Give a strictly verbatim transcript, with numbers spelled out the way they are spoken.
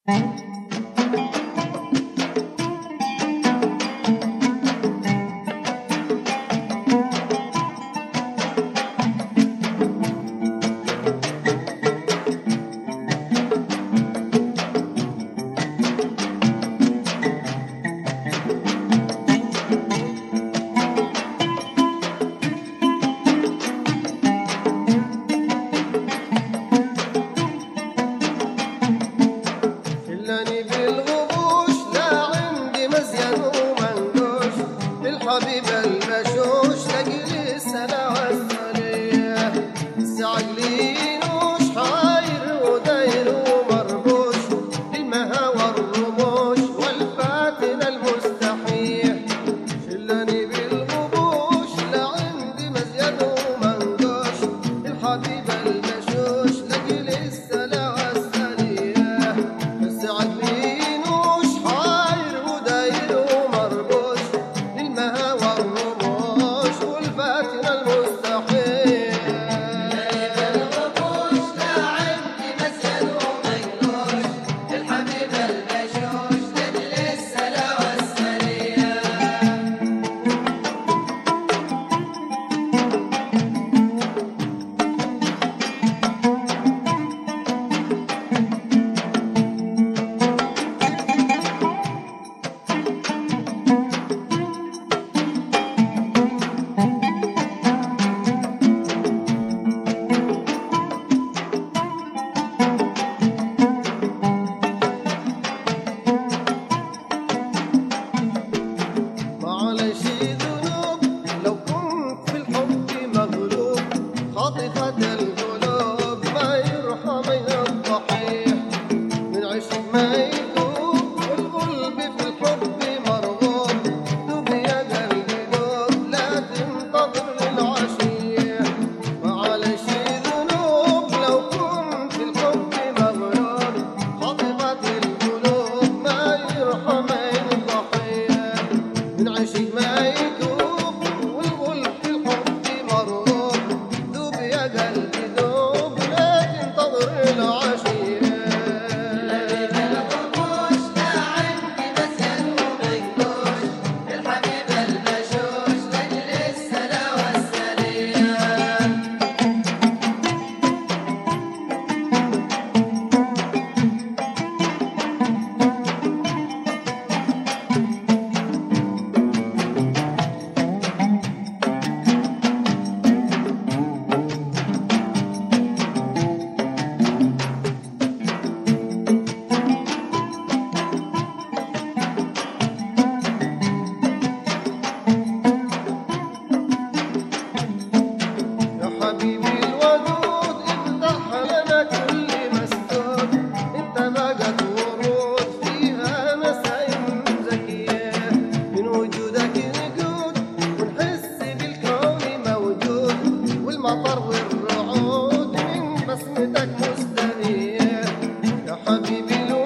شلني بالغبوش لا عندي مزيان ومنقوش، الحبيب المشوش لاجلي السلا والسليه، عقلينوش حاير وداير ومربوش، المها والرموش والفاتن المستحيح. شلني بالغبوش لا عندي مزيان ومنقوش، الحبيب المشوش لاجلي السلا والسليه، عقلينوش حاير وداير ومربوش، المها والرموش والفاتن المستحيل. بالغبوش لا عندي مزيان ومنقوش، الحبيب المشوش لاجل السلا والسليه. معلش ذنوب لو كنت في الحب مغلوب، خاطفة القلوب ما يرحم الضحيح، من عشق ما يدوب والقلب في الحب مرغوب، دوب يا قلبي دوب لا تنتظر للعشية. معلش ذنوب لو كنت في الحب مغلوب، خاطفة القلوب ما يرحم الضحية، من عشق ما يدوب والقلب في الحب مرغوب، دوب يا قلبي دوب لا تنتظر العشية. بالغبوش لا عندي مزيان ومنقوش، الحبيب المشوش لاجل السلا والسليه. يا حبيبي الودود افتح لنا كل مسدود، انت بقت ورود فيها نسايم زكية، من وجودك نجود ونحس بالكون موجود، والمطر والرعود من بسمتك مستريح. يا حبيبي